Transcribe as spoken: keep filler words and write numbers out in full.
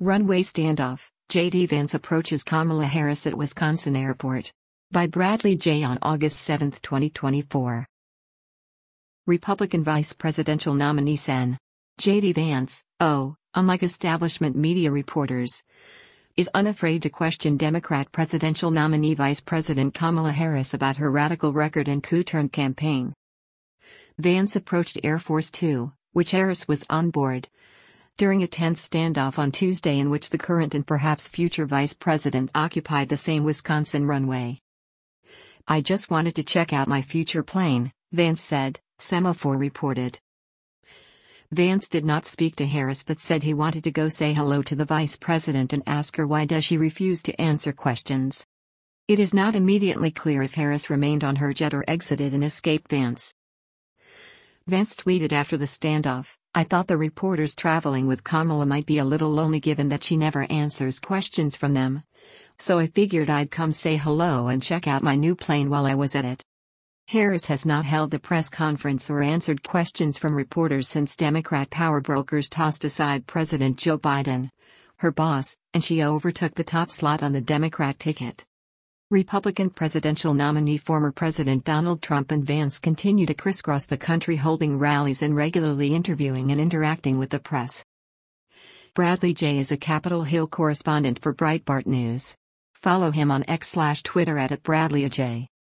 Runway standoff, J D Vance approaches Kamala Harris at Wisconsin airport. By Bradley J. on August seventh, twenty twenty-four. Republican vice presidential nominee Sen. J D Vance, oh, unlike establishment media reporters, is unafraid to question Democrat presidential nominee Vice President Kamala Harris about her radical record and coup-turn campaign. Vance approached Air Force Two, which Harris was on board, during a tense standoff on Tuesday in which the current and perhaps future vice president occupied the same Wisconsin runway. "I just wanted to check out my future plane," Vance said, Semaphore reported. Vance did not speak to Harris but said he wanted to go say hello to the vice president and ask her why does she refuse to answer questions. It is not immediately clear if Harris remained on her jet or exited and escaped Vance. Vance tweeted after the standoff, "I thought the reporters traveling with Kamala might be a little lonely given that she never answers questions from them. So I figured I'd come say hello and check out my new plane while I was at it." Harris has not held a press conference or answered questions from reporters since Democrat power brokers tossed aside President Joe Biden, her boss, and she overtook the top slot on the Democrat ticket. Republican presidential nominee former President Donald Trump and Vance continue to crisscross the country holding rallies and regularly interviewing and interacting with the press. Bradley J. is a Capitol Hill correspondent for Breitbart News. Follow him on X slash Twitter at, at Bradley J.